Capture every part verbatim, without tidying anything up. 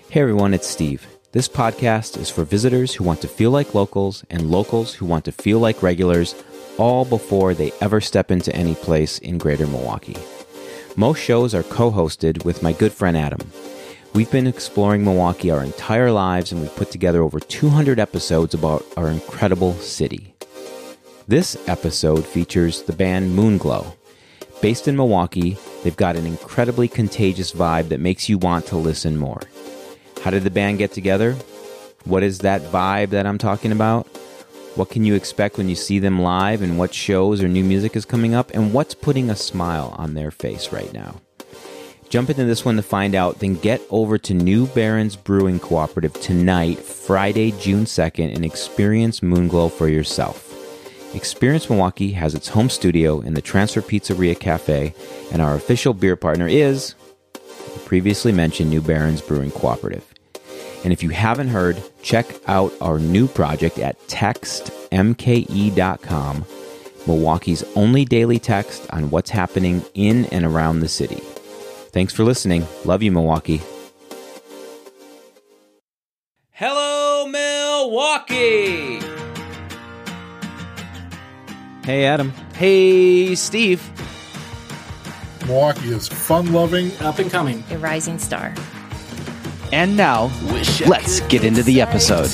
Hey everyone, it's Steve. This podcast is for visitors who want to feel like locals and locals who want to feel like regulars, all before they ever step into any place in Greater Milwaukee. Most shows are co-hosted with my good friend Adam. We've been exploring Milwaukee our entire lives, and we've put together over two hundred episodes about our incredible city. This episode features the band Moonglow. Based in Milwaukee, they've got an incredibly contagious vibe that makes you want to listen more. How did the band get together? What is that vibe that I'm talking about? What can you expect when you see them live, and what shows or new music is coming up, and what's putting a smile on their face right now? Jump into this one to find out, then get over to New Barons Brewing Cooperative tonight, Friday, June second, and experience Moonglow for yourself. Experience Milwaukee has its home studio in the Transfer Pizzeria Cafe, and our official beer partner is the previously mentioned New Barons Brewing Cooperative. And if you haven't heard, check out our new project at text m k e dot com, Milwaukee's only daily text on what's happening in and around the city. Thanks for listening. Love you, Milwaukee. Hello, Milwaukee! Hey, Adam. Hey, Steve. Milwaukee is fun-loving, up and coming, a rising star. And now, let's get into the episode.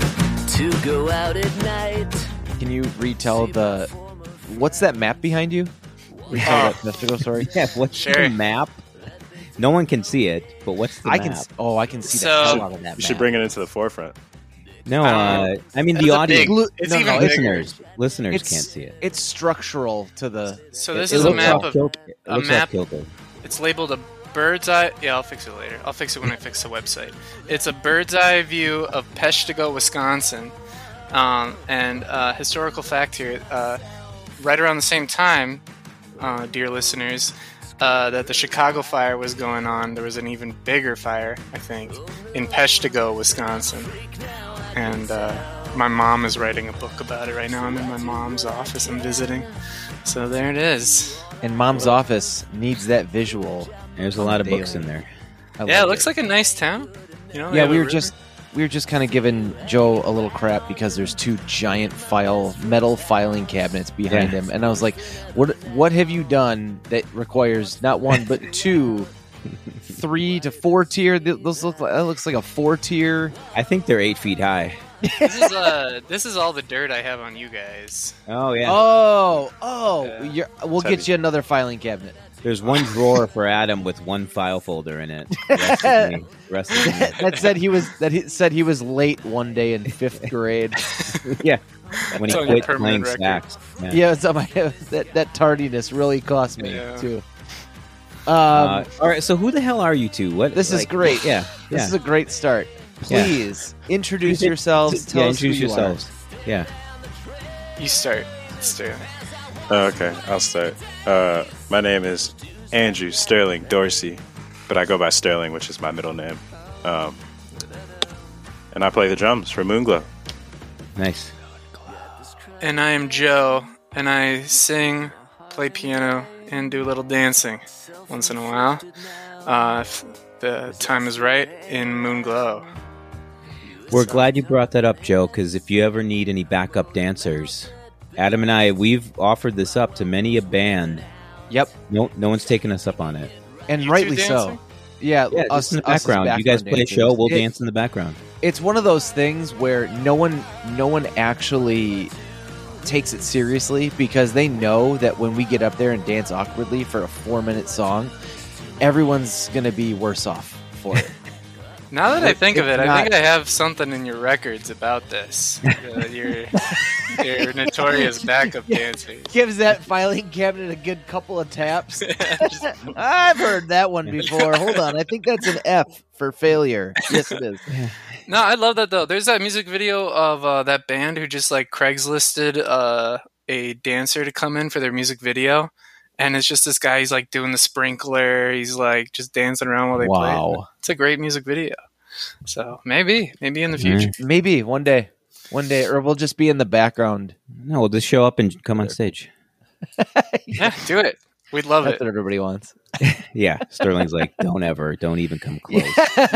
To go out at night. Can you retell the... What's that map behind you? Retell that festival story? Yeah, what's Sure. the map? No one can see it, but what's the I map? can... Oh, I can see So- the hell out of that You should map. bring it into the forefront. No, I uh, don't know. I mean That's the a audience. big- it's no, even no, bigger. listeners. Listeners It's- can't see it. It's structural to the... So this It is a looks map off of kilter. It a looks map. off kilter. It's labeled a bird's eye. Yeah, I'll fix it later. I'll fix it when I fix the website. It's a bird's eye view of Peshtigo, Wisconsin. Um, and uh, historical fact here: uh, right around the same time, uh, dear listeners, uh, that the Chicago fire was going on, there was an even bigger fire, I think, in Peshtigo, Wisconsin. And uh, my mom is writing a book about it right now. I'm in my mom's office. I'm visiting. So there it is. And Mom's office needs that visual. There's a lot of Daily. books in there. I Yeah, like it looks like a nice town. You know, they Yeah, have we a were river. just... We were just kind of giving Joe a little crap because there's two giant file metal filing cabinets behind Yeah. him, and I was like, "What? What have you done that requires not one but two, three to four tier? Th- Those look like, that looks like a four tier." I think they're eight feet high. This is uh, this is all the dirt I have on you guys. Oh yeah. Oh, oh, Yeah. you're, we'll It's get heavy. you another filing cabinet. There's one drawer for Adam with one file folder in it. The rest is me. The rest is me. That said he was that he said he was late one day in fifth grade. Yeah. When It's he on your quit permanent playing record. sax. Yeah. Yeah, it's on my, that that tardiness really cost me Yeah. too. Uh, Um, all right. So who the hell are you two? What? This is like- great. Yeah. This yeah. is a great start. Yeah. Please introduce yourselves. Tell yeah. us who Introduce you yourselves. Yeah. You start. Sterling. Oh, okay, I'll start. Uh, my name is Andrew Sterling Dorsey, but I go by Sterling, which is my middle name. Um, and I play the drums for Moonglow. Nice. And I am Joe, and I sing, play piano, and do a little dancing once in a while. Uh, if the time is right in Moonglow. We're glad you brought that up, Joe, because if you ever need any backup dancers, Adam and I, we've offered this up to many a band. Yep, No, no one's taken us up on it. and You two rightly so. dancing? Yeah, Yeah, us, just in the us as background. You guys background play a dancers. show, we'll It- dance in the background. It's one of those things where no one, no one actually takes it seriously because they know that when we get up there and dance awkwardly for a four-minute song, everyone's gonna be worse off for it. Now that I If- think of if it, I not- think I have something in your records about this. Uh, your, your notorious backup dancers. Gives that filing cabinet a good couple of taps. I've heard that one before. Hold on, I think that's an F for failure. Yes, it is. No, I love that though. There's that music video of uh, that band who just like Craigslisted uh, a dancer to come in for their music video, and it's just this guy. He's like doing the sprinkler. He's like just dancing around while they play. Wow. It's a great music video. So maybe, maybe in the future. Maybe one day, one day, or we'll just be in the background. No, we'll just show up and come on stage. Yeah, do it. We'd love That's it. what everybody wants. Yeah, Sterling's like, don't ever, don't even come close. Yeah,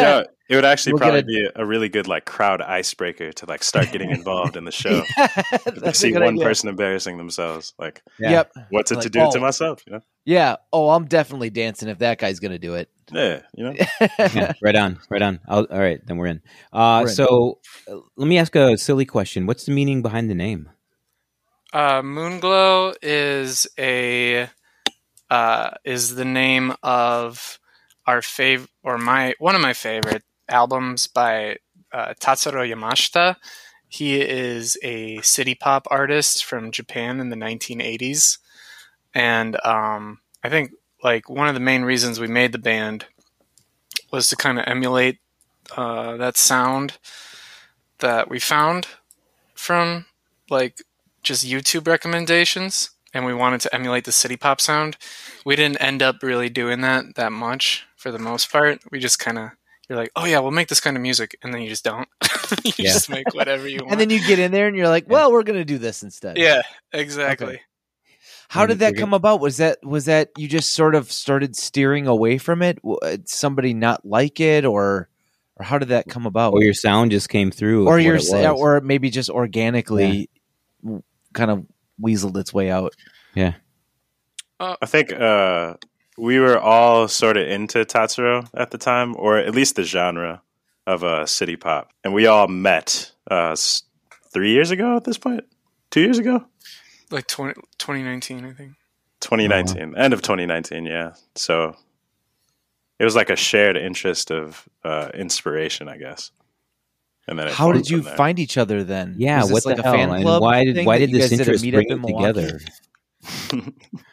It would actually We'll probably get be a really good like crowd icebreaker to like start getting involved in the show. That's You a see good one idea. person embarrassing themselves, like, Yeah. Yep. what's it Like, to do to oh. myself? You know? Yeah. Oh, I'm definitely dancing if that guy's gonna do it. Yeah, you know. Yeah, right on, right on. I'll, all right, then we're in. Uh, We're in. So uh, let me ask a silly question. What's the meaning behind the name? Uh, Moonglow is a uh, is the name of our fav or my one of my favorite albums by uh, Tatsuro Yamashita. He is a city pop artist from Japan in the nineteen eighties, and um, I think like one of the main reasons we made the band was to kind of emulate uh, that sound that we found from like just YouTube recommendations, and we wanted to emulate the city pop sound. We didn't end up really doing that that much for the most part. We just kind of, you're like, oh yeah, we'll make this kind of music, and then you just don't. you Yeah. just make whatever you want. And then you get in there and you're like, well, we're gonna do this instead. yeah, exactly. Okay. How did that come about? Was that was that you just sort of started steering away from it? W- Did somebody not like it, or or how did that come about? Or your sound just came through, or with your what it was. or maybe just organically w kind of weaseled its way out. Yeah. I think uh, we were all sort of into Tatsuro at the time, or at least the genre of uh, city pop, and we all met uh, s- three years ago. At this point, two years ago. Like twenty, twenty nineteen, I think. twenty nineteen, end of twenty nineteen, yeah. So it was like a shared interest of uh, inspiration, I guess. And then it How formed did you from there. find each other then? Yeah, Was this what like the a hell? fan And club why did thing why that did you this guys did a interest meetup bring in it Milwaukee? together?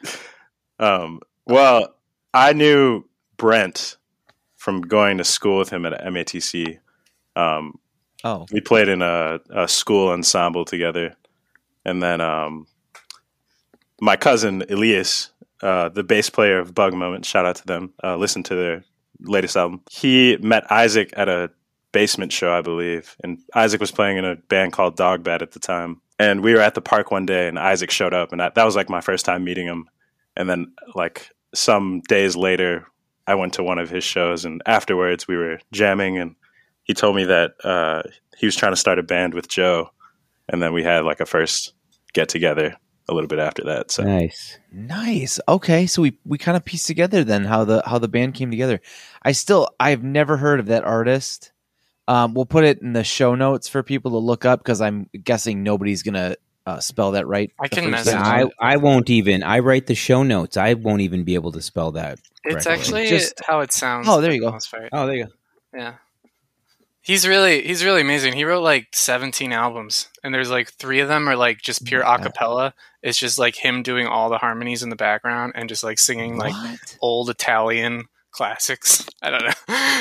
um, well, I knew Brent from going to school with him at M A T C. Um, Oh, we played in a, a school ensemble together, and then um, my cousin Elias, uh, the bass player of Bug Moment, shout out to them. Uh, listen to their latest album. He met Isaac at a basement show, I believe, and Isaac was playing in a band called Dog Bad at the time. And we were at the park one day, and Isaac showed up, and I, that was like my first time meeting him. And then, like some days later, I went to one of his shows, and afterwards we were jamming, and he told me that uh, he was trying to start a band with Joe, and then we had like a first get together a little bit after that. So Nice. nice. Okay, so we we kind of pieced together then how the how the band came together. I still I've never heard of that artist. Um, we'll put it in the show notes for people to look up because I'm guessing nobody's gonna uh, spell that right. I the can first message time. Yeah, I, I won't even. I write the show notes. I won't even be able to spell that. It's correctly. actually Just- how it sounds. Oh, there for you the go. most part. Oh, there you go. Yeah. He's really he's really amazing. He wrote like seventeen albums, and there's like three of them are like just pure Yeah. a cappella. It's just like him doing all the harmonies in the background and just like singing like What? old Italian classics. I don't know.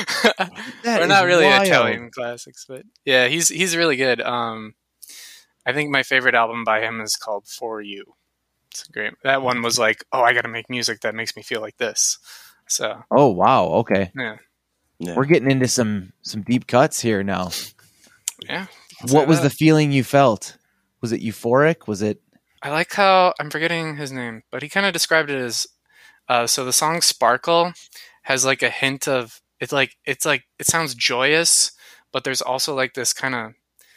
That Or is not really wild. Italian classics, but yeah, he's he's really good. Um, I think my favorite album by him is called For You. It's great. That one was like, oh, I got to make music that makes me feel like this. So Oh wow. Okay, yeah, yeah. we're getting into some some deep cuts here now. yeah. What was that. the feeling you felt? Was it euphoric? Was it? I like how I'm forgetting his name, but he kind of described it as uh, so the song Sparkle has like a hint of it's like it's like it sounds joyous, but there's also like this kind of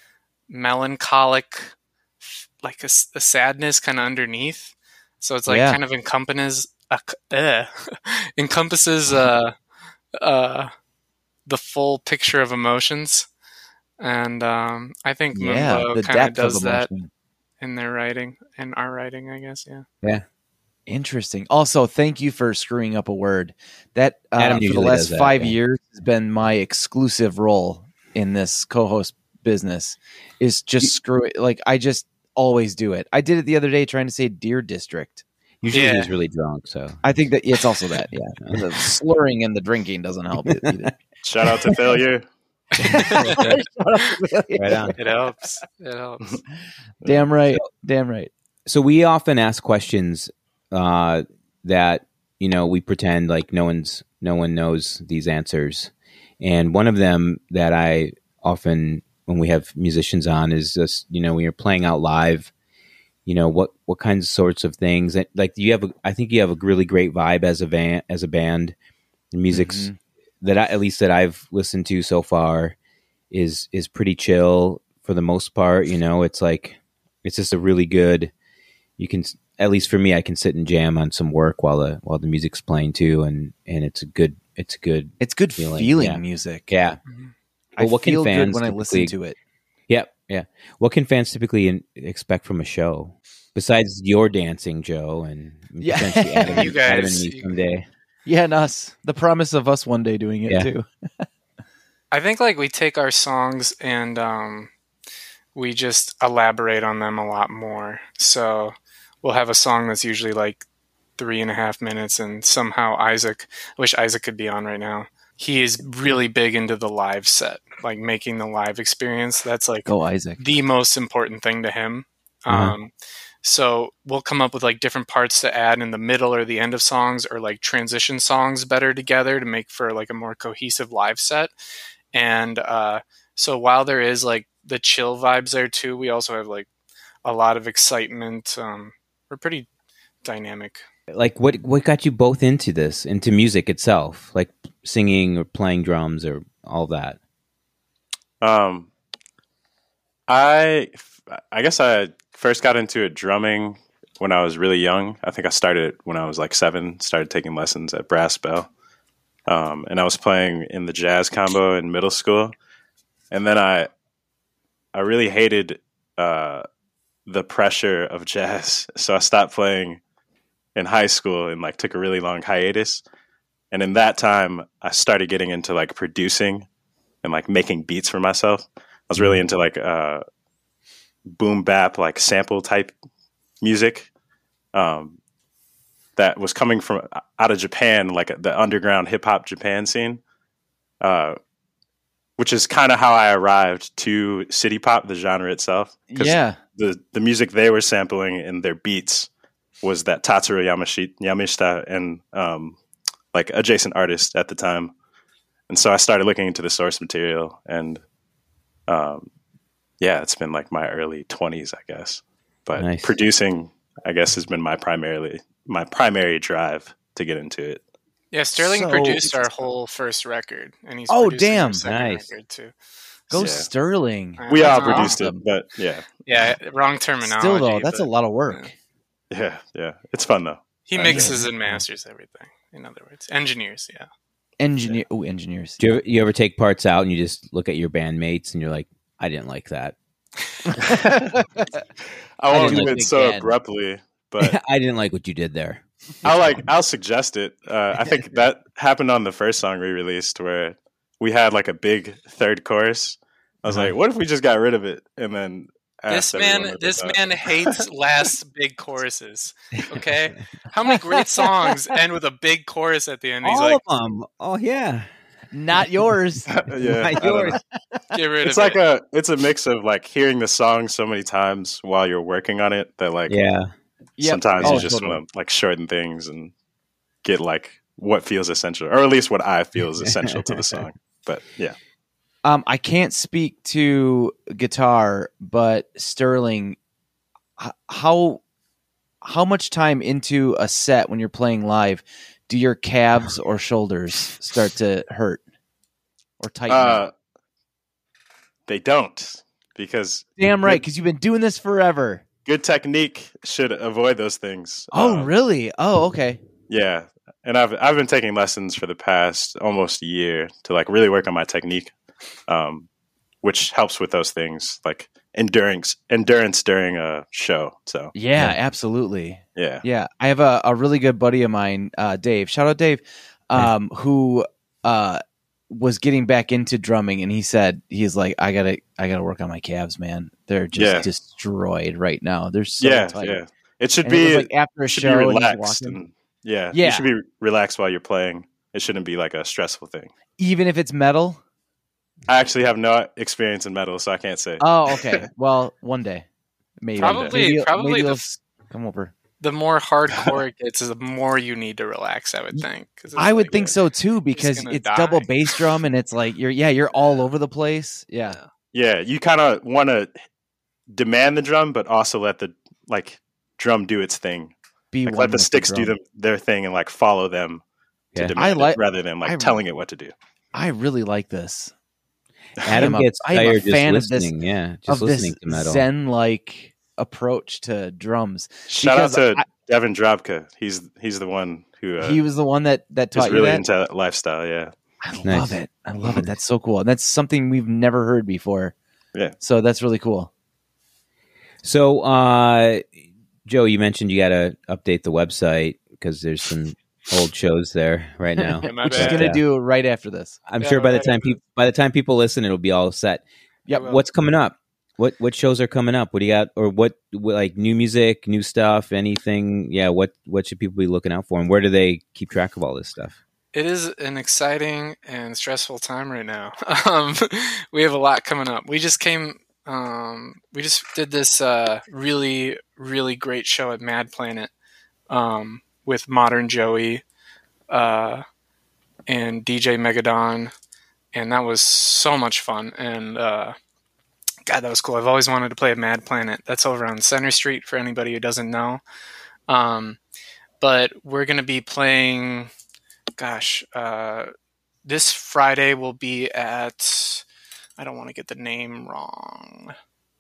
melancholic, like a, a sadness kind of underneath. So it's like Yeah. kind of encompasses uh, uh, encompasses uh, uh, the full picture of emotions, and um, I think Yeah, Moonbow the kind of depth does of that emotion. in their writing, in our writing, I guess. Yeah. Interesting. Also, thank you for screwing up a word. That uh, Adam for the usually last does that, five yeah. years has been my exclusive role in this co-host business. Is just screw it. Like I just always do it. I did it the other day trying to say Deer District. Usually Yeah. he's really drunk, so I think that it's also that. Yeah, the slurring and the drinking doesn't help it either. Shout out to Failure. right on. It helps. It helps. Damn right. Damn right. So we often ask questions uh, that you know we pretend like no one's no one knows these answers, and one of them that I often when we have musicians on is just you know when you're playing out live, you know what what kinds of sorts of things that like you have a, I think you have a really great vibe as a van as a band. The music's Mhm. that I, at least that I've listened to so far is is pretty chill for the most part. You know, it's like it's just a really good. You can, at least for me, I can sit and jam on some work while the while the music's playing too, and and it's a good it's a good It's good feeling, feeling, yeah. music. yeah. I Well, what can feel good fans when I listen typically- to it. Yeah, yeah. What can fans typically in, expect from a show besides your dancing, Joe, and Yeah. potentially Adam, You guys- Adam and me someday? Yeah, and us. The promise of us one day doing it Yeah. too. I think like we take our songs and um, we just elaborate on them a lot more. So we'll have a song that's usually like three and a half minutes, and somehow Isaac, I wish Isaac could be on right now. He is really big into the live set, like making the live experience. That's like Go Isaac. the most important thing to him. Uh-huh. Um, so we'll come up with like different parts to add in the middle or the end of songs, or like transition songs better together to make for like a more cohesive live set. And uh, so while there is like the chill vibes there too, we also have like a lot of excitement. Um, we're pretty dynamic. Like, what what got you both into this, into music itself, like singing or playing drums or all that? Um, I I guess I first got into it drumming when I was really young. I think I started when I was like seven. Started taking lessons at Brass Bell, um, and I was playing in the jazz combo in middle school. And then I I really hated uh, the pressure of jazz, so I stopped playing in high school and like took a really long hiatus. And in that time, I started getting into like producing and like making beats for myself. I was really into like uh, boom bap, like sample type music um, that was coming from out of Japan, like the underground hip hop Japan scene, uh, which is kind of how I arrived to city pop, the genre itself. 'Cause Yeah. the the music they were sampling in their beats was that Tatsuro Yamashi- Yamashita and um, like adjacent artists at the time. And so I started looking into the source material, and um, yeah, it's been like my early twenties, I guess. But Nice. producing, I guess, has been my primarily my primary drive to get into it. Yeah, Sterling So- produced our whole first record, and he's Oh, producing damn. our second Nice. record too. Go Yeah. Sterling. Uh, We that's all produced awesome. it, but yeah, Yeah, wrong terminology. Still though, that's a but lot of work. yeah, yeah. It's fun though. He Uh, mixes and masters everything. In other words, engineers. Yeah. Engineer. Oh, engineers. Do you, ever, you ever take parts out and you just look at your bandmates and you're like, I didn't like that. I I won't didn't do like it it so again. abruptly, but I didn't like what you did there. I'll like I'll suggest it. Uh, I think that happened on the first song we released, where we had like a big third chorus. I was Uh-huh. like, "What if we just got rid of it?" And then This asked everyone man, what they this thought. man hates last big choruses. Okay, how many great songs end with a big chorus at the end? He's All like, of them. Oh, yeah. Not yours. yeah, I Not don't know. yours. get rid It's of like it. a it's a mix of like hearing the song so many times while you're working on it that like Yeah. Yep. sometimes Oh, you just totally. want to like shorten things and get like what feels essential, or at least what I feel is essential to the song. But yeah. Um, I can't speak to guitar, but Sterling, h- how how much time into a set when you're playing live do your calves or shoulders start to hurt or tighten up? Uh, they don't, because Damn right, good- because you've been doing this forever. good technique should avoid those things. Oh, Um, really? Oh, okay. Yeah, and I've I've been taking lessons for the past almost a year to like really work on my technique, um, which helps with those things like endurance endurance during a show. So Yeah, absolutely. yeah, Yeah, I have a, a really good buddy of mine, uh, Dave. Shout out Dave, um, who uh, was getting back into drumming, and he said he's like, I gotta, I gotta work on my calves, man. They're just Yeah. destroyed right now. They're so yeah, tight. yeah. It should And it was be like after a it should show, be and he's relaxed walking. and yeah, Yeah. You should be relaxed while you're playing. It shouldn't be like a stressful thing. even if it's metal. I actually have no experience in metal, so I can't say. Oh, okay. Well, one day, maybe. Probably- maybe, probably maybe the they'll f- s- come over. The more hardcore it gets, the more you need to relax. I would think. 'Cause it's I would like think a- so too, because gonna it's double die. bass drum, and it's like you're, yeah, you're all over the place. Yeah, Yeah, you kind of want to demand the drum, but also let the like drum do its thing. be Like one let the with sticks do drum. them their thing and like follow them to Yeah. demand I like- it rather than like I- telling it what to do. I really like this. Adam I am a- gets I am a tired just fan of this- listening. yeah, just of listening this to metal. Zen-like approach to drums. Shout out Because to I- Devin Drobka. He's he's the one who uh, he was the one that that is taught really you that. into that lifestyle. Yeah, I Nice. love it. I love it. That's so cool. And that's something we've never heard before. Yeah. So that's really cool. So, uh, Joe, you mentioned you got to update the website because there's some old shows there right now. Yeah, my Which is bad. going to Yeah. do right after this. I'm Yeah, sure by the right time after people by the time people listen, it'll be all set. Yep. will. What's coming up? What what shows are coming up? What do you got? Or what, what like new music, new stuff, anything? Yeah. What what should people be looking out for? And where do they keep track of all this stuff? It is an exciting and stressful time right now. Um, we have a lot coming up. We just came. Um, we just did this uh, really, really great show at Mad Planet um, with Modern Joey uh, and D J Megadon, and that was so much fun. And uh, God, that was cool. I've always wanted to play at Mad Planet. That's over on Center Street for anybody who doesn't know. Um, but we're going to be playing. Gosh, uh, this Friday will be at. I don't want to get the name wrong.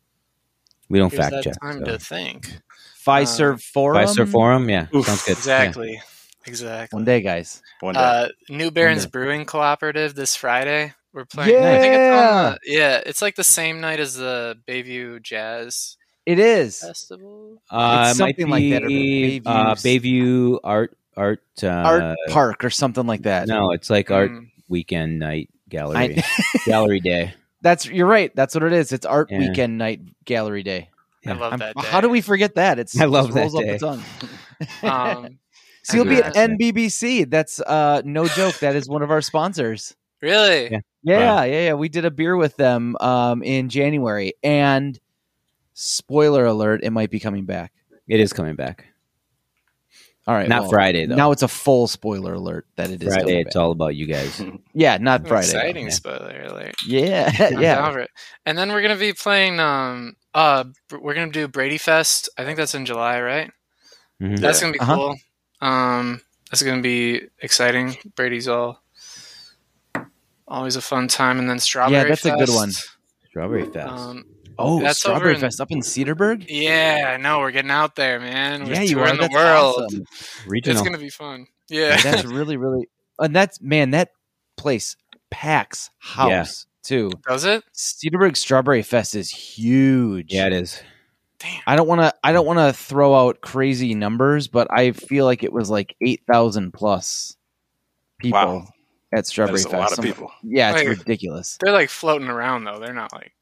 We don't Here's fact that check. time So. to think. Fiserv Forum. Fiserv Forum, yeah, Oof. sounds good. Exactly, exactly. One day, guys. one day. Uh, New Barons Wonder. Brewing Cooperative this Friday. We're playing. Yeah! I think it's on the, yeah, it's like the same night as the Bayview Jazz It is. Festival. Uh, It's it might something like that, or be, uh, Bayview's- Bayview Art Art uh, Art Park or something like that. No, it's like Art Mm. Weekend Night Gallery Gallery Day. That's you're right. That's what it is. It's Art Yeah. Weekend Night Gallery Day. I love I'm- that day. how do we forget that? It's I love it that rolls off day. the tongue. Um, So you'll be at Yeah. N B B C. That's uh, no joke. That is one of our sponsors. really? Yeah. Yeah, Wow. yeah, yeah. We did a beer with them um, in January, and spoiler alert, it might be coming back. It is coming back. All right, Not well, Friday though. Now it's a full spoiler alert that it is Friday, coming it's back. all about you guys. Yeah, not An Friday. Exciting yeah. spoiler alert. Yeah, I'm yeah. down for it. And then we're gonna be playing. Um, uh, we're gonna do Brady Fest. I think that's in July, right? Mhm. That's gonna be Uh-huh. cool. Um, that's gonna be exciting. Brady's all always a fun time, and then Strawberry. Yeah, that's a good Fest. one. Strawberry Fest. Um, Oh, That's over Strawberry in- Fest up in Cedarburg. yeah, I know we're getting out there, man. We're Yeah, you touring are. the That's world. awesome. It's Regional. gonna be fun. Yeah, That's really, really, and that's man, that place packs house too. does it? Cedarburg Strawberry Fest is huge. Yeah, it is. Damn. I don't want to. I don't want to throw out crazy numbers, but I feel like it was like eight thousand plus people Wow. at That Strawberry is a Fest. lot of Some- people. Yeah, it's Like- ridiculous. They're like floating around though. They're not like.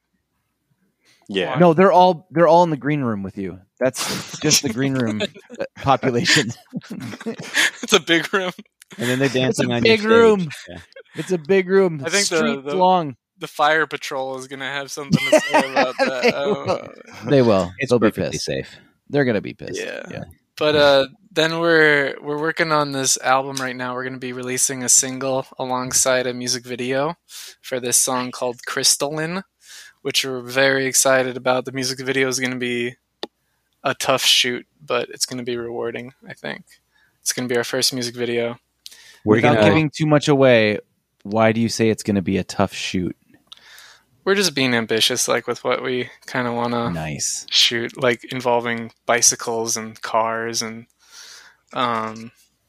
Yeah. No, they're all they're all in the green room with you. That's just the green room population. It's a big room. And then they're dancing a on big your room. stage. Yeah. It's a big room. I think the- streets the- long. The fire patrol is gonna have something to say about that. They I don't will. know. They will. It's They'll be perfectly pissed. safe. They're gonna be pissed. Yeah. yeah. But uh, then we're we're working on this album right now. We're going to be releasing a single alongside a music video for this song called Crystalline, which we're very excited about. The music video is going to be a tough shoot, but it's going to be rewarding, I think. It's going to be our first music video. We're Without gonna giving too much away, why do you say it's going to be a tough shoot? We're just being ambitious, like with what we kind of want to Nice. shoot, like involving bicycles and cars and um,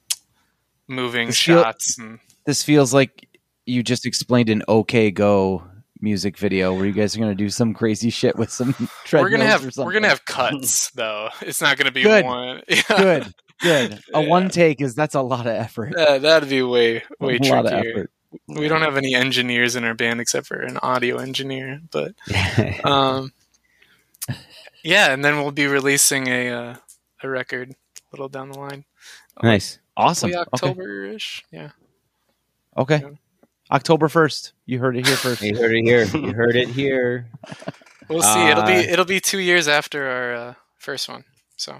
moving This feel- shots. And This feels like you just explained an OK Go music video where you guys are going to do some crazy shit with some treadmills we're gonna have or something. we're gonna have cuts though. It's not gonna be Good. one. Yeah. good, good. A Yeah. one take is that's a lot of effort. Yeah, that'd be way way a lot of trickier. effort. We don't have any engineers in our band except for an audio engineer, but um, yeah, and then we'll be releasing a uh, a record a little down the line. nice. Awesome. Probably Okay. October-ish. Yeah. Okay. Yeah. October first. You heard it here first. You heard it here. You heard it here. We'll see. it'll be Uh, it'll be two years after our uh, first one. So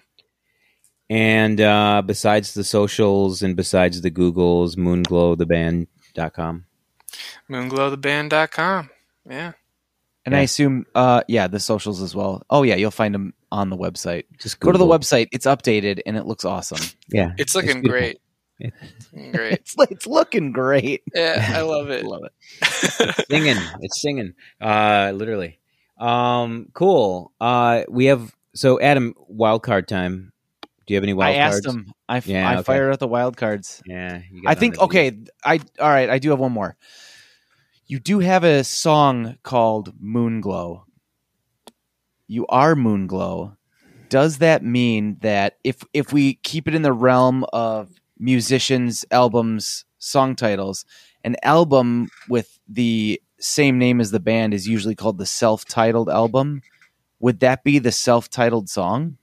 And uh, besides the socials and besides the Googles, moonglow the band dot com. moonglow the band dot com. Yeah. And I Yeah. assume, uh, yeah, the socials as well. Oh yeah, you'll find them on the website. Just Go to the Google. website. It's updated and it looks awesome. Yeah. It's looking beautiful. great. Great. It's it's looking great. Yeah, I love it. Love it. It's singing. It's singing. Uh, literally. Um, cool. Uh, we have so Adam. Wild card time. Do you have any wild I asked cards? him. I, f- Yeah, I okay. fired out the wild cards. Yeah, you got I on think the beat. okay. I all right. I do have one more. You do have a song called Moonglow. You are Moonglow. Does that mean that if if we keep it in the realm of musicians, albums, song titles, an album with the same name as the band is usually called the self-titled album? Would that be the self-titled song?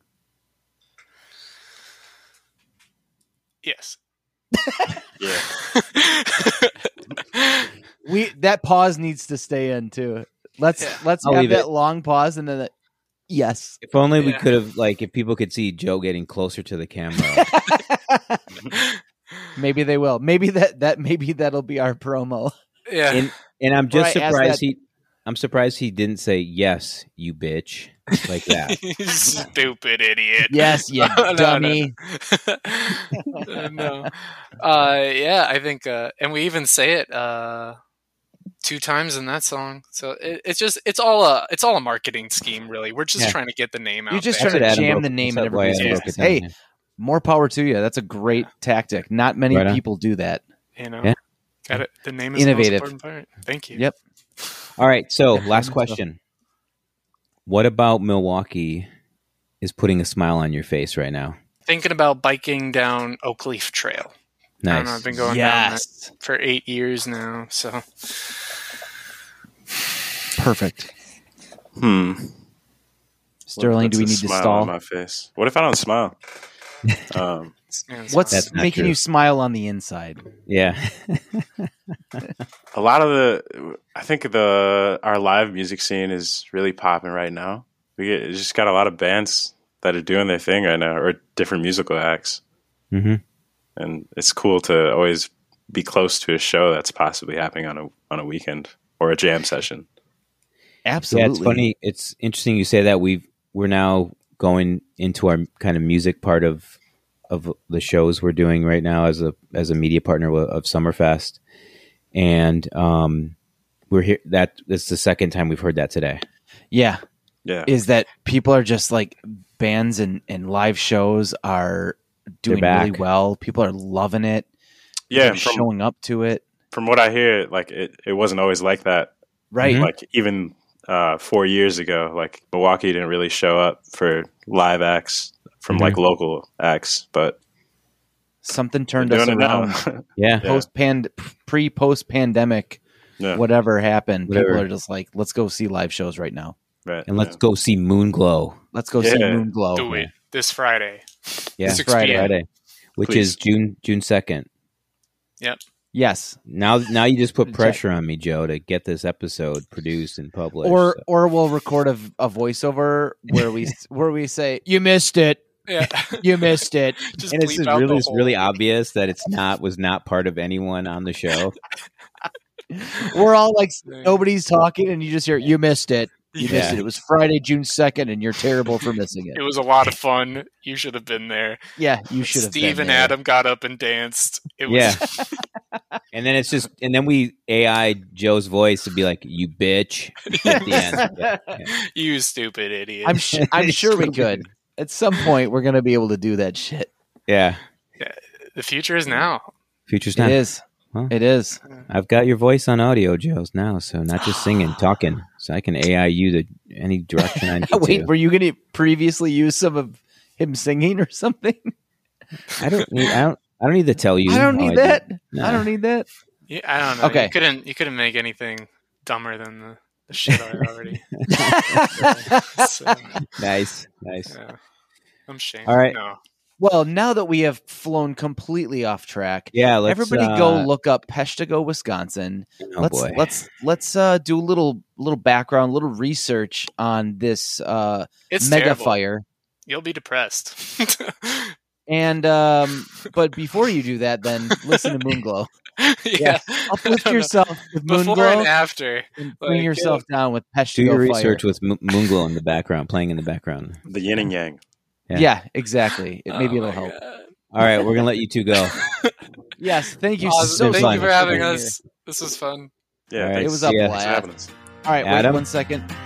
Yes. Yeah. We that pause needs to stay in too. Let's Yeah. let's I'll have leave that it. long pause and then the, yes. If only we Yeah. could have, like, if people could see Joe getting closer to the camera. Maybe they will. Maybe that that maybe that'll be our promo. Yeah. and and I'm just Where I asked surprised that- he. I'm surprised he didn't say yes, you bitch, like that. You stupid idiot. Yes, you No, no, dummy. Uh, no. Uh, yeah, I think, uh, and we even say it uh, two times in that song. So it, it's just it's all a it's all a marketing scheme, really. We're just Yeah. trying to get the name out. You're just there. trying to That's what Adam jam broke- the name that's in why everybody's Adam faces. broke it Hey, down, yeah. more power to you. That's a great tactic. Not many Right on. people do that. You know, Yeah. got it. The name is Innovative. the most important part. Thank you. Yep. All right, so Yeah, last so- question. What about Milwaukee is putting a smile on your face right now? Thinking about biking down Oakleaf Trail. I don't know, I've Nice. been going down that Yes. for eight years now. So Perfect. Hmm. Sterling, What do we puts need a to smile stall? on my face? What if I don't smile? um, man, it's What's not- That's not making true. you smile on the inside? Yeah. a lot of the, I think the our live music scene is really popping right now. We get it's just got a lot of bands that are doing their thing right now, or different musical acts, hmm and it's cool to always be close to a show that's possibly happening on a on a weekend or a jam session. Absolutely. Yeah, it's funny. It's interesting you say that. We've we're now going into our kind of music part of of the shows we're doing right now as a as a media partner of of Summerfest, and um, we're here. That it's the second time we've heard that today. Yeah. Yeah, Is that people are just like bands and, and live shows are doing They're really back. well. People are loving it. yeah. They're and From showing up to it. from what I hear, like it, it wasn't always like that. Right. Mhm. Like even uh, four years ago, like Milwaukee didn't really show up for live acts from Mhm. like local acts, but Something they're turned us doing it now. around. Yeah, Yeah. Post pand pre post pandemic, yeah, whatever happened, Whatever. people are just like, let's go see live shows right now. right. and let's yeah. go see Moonglow. Let's go see Yeah. Moonglow. do it this Friday. Yeah, six Friday. p m. Friday, which Please. is June June second. Yes. Now, now you just put Check. pressure on me, Joe, to get this episode produced and published. Or so. or we'll record a, a voiceover where we where we say, you missed it. Yeah, You missed it. just and it's bleep just out really, the it's whole- really obvious that it's not was not part of anyone on the show. We're all like, thing. nobody's talking, and you just hear, you missed it. You Yeah. missed it. It was Friday, June second, and you're terrible for missing it. It was a lot of fun. You should have been there. Yeah, you should have. Steve been and there. Adam got up and danced. It was Yeah. And then it's just, and then we A I Joe's voice to be like, "You bitch" at the end. Yeah, yeah. you stupid idiot. I'm sh- I'm sure we could. At some point, we're gonna be able to do that shit. Yeah. the future is now. Future's It not. is. Huh? It is. I've got your voice on audio, Joe's now, so not just singing, talking. So I can A I you to any direction I need Wait, to. were you gonna previously use some of him singing or something? I don't need. I don't. I don't need to tell you. I don't how need do- that. Nah. I don't need that. Yeah, I don't know. Okay. You couldn't you couldn't make anything dumber than the, the shit I already. So, Nice, nice. yeah. I'm ashamed. All right. No. Well, now that we have flown completely off track, Yeah, let's, everybody uh, go look up Peshtigo, Wisconsin. Oh let's boy. let's let's uh, do a little little background, little research on this uh, It's mega terrible. fire. You'll be depressed. And um, but before you do that, then listen to Moonglow. yeah. Uplift No, no. yourself with Before and Moonglow after. and bring like, yourself down with Do Peshtigo your fire. research with Mo- Moonglow in the background, playing in the background. The yin and yang. Yeah. Yeah, exactly. It, maybe Oh it'll my help. God. All right, we're gonna let you two go. Yes, thank you Awesome. so Thank fun. you for much having being us. This was fun. Yeah, All right, thanks. It was a see ya. Thanks for having blast. us. All right, Adam? wait one second.